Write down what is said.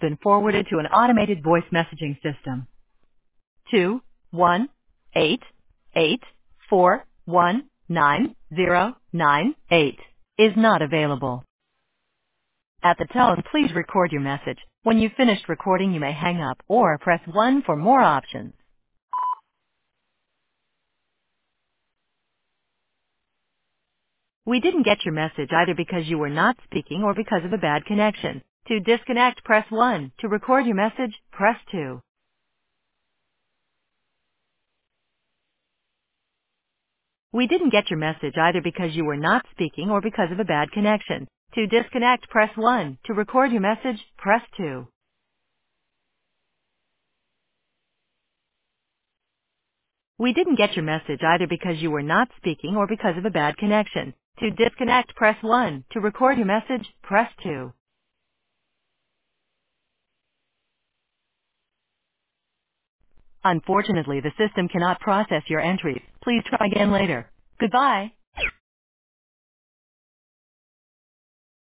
been forwarded to an automated voice messaging system. 21884190098 is not available. At the tone, please record your message. When you've finished recording, you may hang up or press 1 for more options. We didn't get your message either because you were not speaking or because of a bad connection. To disconnect, press 1. To record your message, press 2. We didn't get your message either because you were not speaking or because of a bad connection. To disconnect, press 1. To record your message, press 2. We didn't get your message either because you were not speaking or because of a bad connection. To disconnect, press 1. To record your message, press 2. Unfortunately, the system cannot process your entries. Please try again later. Goodbye.